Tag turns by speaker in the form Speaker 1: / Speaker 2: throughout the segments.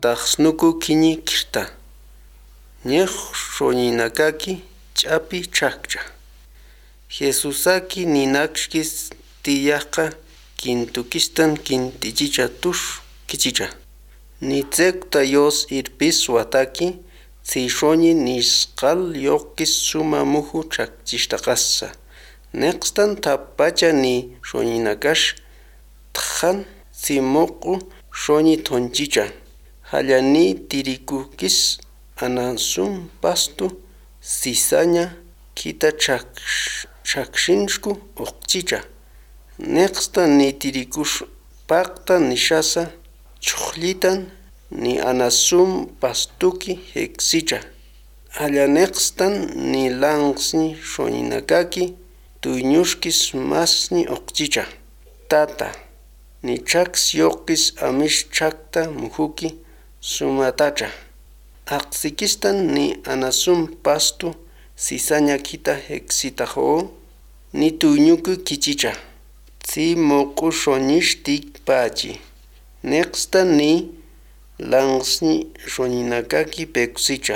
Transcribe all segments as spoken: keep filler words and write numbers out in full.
Speaker 1: taxnuku kini kirta ñeq roñinakaki ch'api chakcha Jesusaki ninakxkis tiyaqa kintukistan kintichicha tush kichicha nitzekta yos irpis wataki tsi-roñi nisqal yoqkis suma muhu chakchishtaqassa neqstan tapacha ni roñinakash tjan simoqu roñi thonchicha hallani tirikukis anansum pastu sisaña kita chakshinchku uqchicha neqstan ni tirikush paqta nishasa chuqllitan ni anasum pastuki heksicha hallaneqstan ni lanqsni roñinakaki tuyñushkis masni uqchicha tata ni chaks yoqkis amish chakta muhuki sumatacha aqsikistan ni anasum pastu sisaña kita heksitajo ni tuyñuku kichicha tsi moqu roñishtik pachi neqstan ni lanqsni roñinakaki peksicha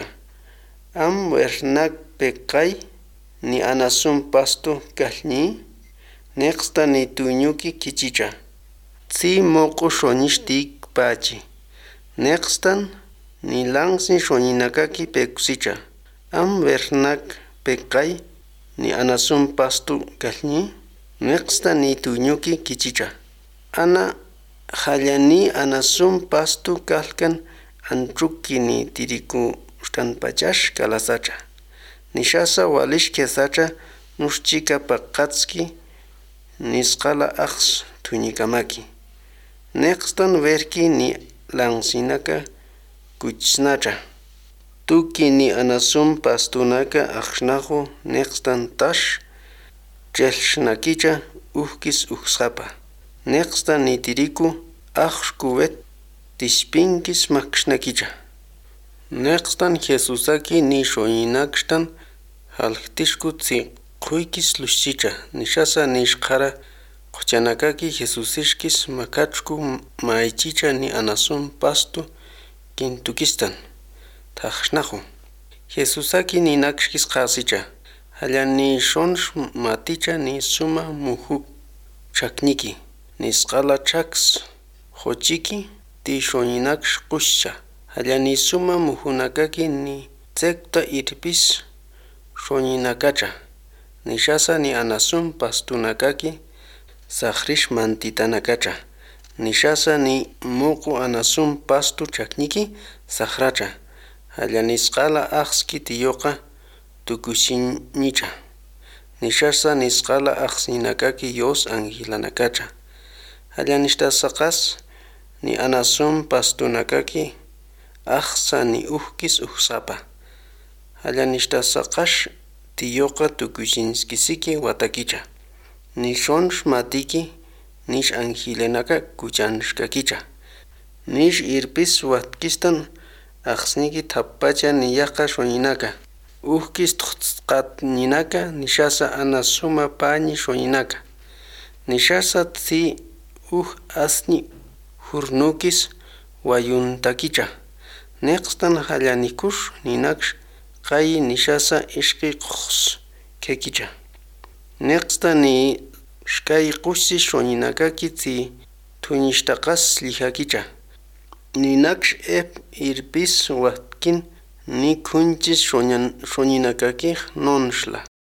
Speaker 1: am wernak peqay ni anasum pastu kallñi neqstan ni tuyñuki kichicha tsi moqu roñishtik pachi neqstan ni lanqsni roñinakaki peksicha am wernak peqay ni anasum pastu kallñi neqstan ni tuyñuki kichicha ana hallani anasum pastu kalkan anchuki ni tiriku shtanpachash kalasacha nishasa walish kesacha nushchika paqatski nisqala aqs thuñikamaki neqstan werki ni lanqsinaka kuchisnacha tuki ni anasum pastunaka aqshnaqu neqstan tash chelshnakicha uhkis uqsapa neqstan ni tiriku aqshkuwet tishpinkis maqshnakicha neqstan Jesusaki ni roñinakshtan halqtishku tsi quykis lushchicha nishasa nishqara quchanakaki Jesusishkis makachku maychicha ni anasum pastu kintukistan thaqshnaqu Jesusaki ninakshkis qasicha hallani shonsh maticha ni suma muhu chakniki nisqala chaks hochiki ti roñinaksh qushcha hallani suma muhunakaki ni tsekta irpis roñinakacha nishasa ni anasum pastunakaki saqrish mantitanakacha nishasa ni muqu anasum pastu chakniki saqracha hallanisqala aqski tiyoqa tukushinicha nishasa nisqala aqsinakaki yos angilanakacha hallanishtasaqas ni anasum pastunakaki aqsa ni uhkis uqsapa hallanishtasaqash tiyoqa tukushinskisiki watakicha nishonsh matiki nish angilenaka kuchanshkakicha nish irpis watkistan aqsniki thapacha niyaqa roñinaka uhkis tuqsqatninaka nishasa anasuma pañi roñinaka nishasa tsi uh asni hurnukis wayuntakicha neqstan hallanikush ninaksh qay nishasa ishqi qus kekicha neqstan ni shkay qusi roñinakaki tsi thuñishtaqas lihakicha ninaksh ep irpis watkin ni khunchis roñinakaki nonshla